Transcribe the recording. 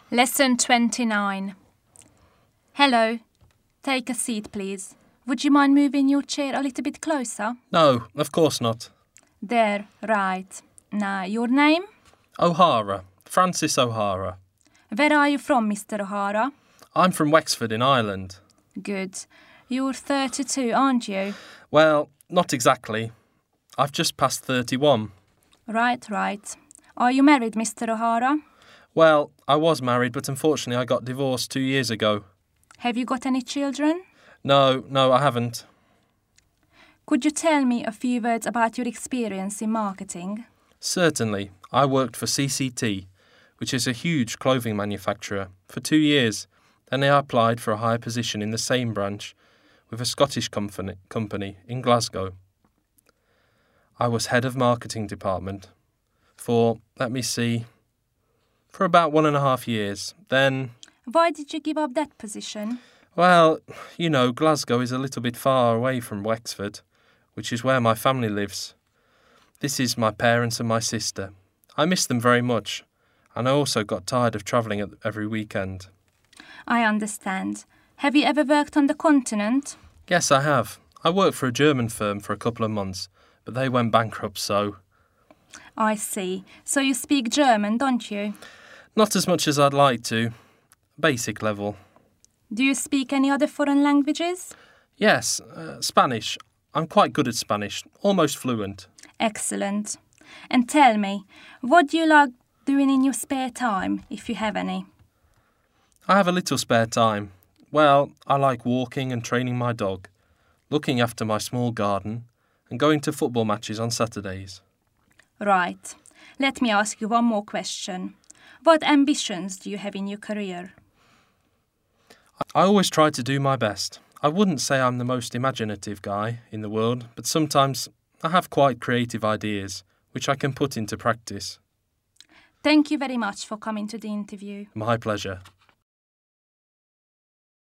Lesson 29. Hello. Take a seat, please. Would you mind moving your chair a little bit closer? No, of course not. There, right. Now, your name? O'Hara. Francis O'Hara. Where are you from, Mr. O'Hara? I'm from Wexford in Ireland. Good. You're 32, aren't you? Well, not exactly. I've just passed 31. Right. Are you married, Mr. O'Hara? Well, I was married, but unfortunately I got divorced 2 years ago. Have you got any children? No, I haven't. Could you tell me a few words about your experience in marketing? Certainly. I worked for CCT, which is a huge clothing manufacturer, for 2 years. Then I applied for a higher position in the same branch with a Scottish company in Glasgow. I was head of marketing department for about 1.5 years. Then... Why did you give up that position? Well, Glasgow is a little bit far away from Wexford, which is where my family lives. This is my parents and my sister. I miss them very much, and I also got tired of travelling every weekend. I understand. Have you ever worked on the continent? Yes, I have. I worked for a German firm for a couple of months, but they went bankrupt, so... I see. So you speak German, don't you? Not as much as I'd like to. Basic level. Do you speak any other foreign languages? Yes, Spanish. I'm quite good at Spanish, almost fluent. Excellent. And tell me, what do you like doing in your spare time, if you have any? I have a little spare time. Well, I like walking and training my dog, looking after my small garden, and going to football matches on Saturdays. Right. Let me ask you one more question. What ambitions do you have in your career? I always try to do my best. I wouldn't say I'm the most imaginative guy in the world, but sometimes I have quite creative ideas, which I can put into practice. Thank you very much for coming to the interview. My pleasure.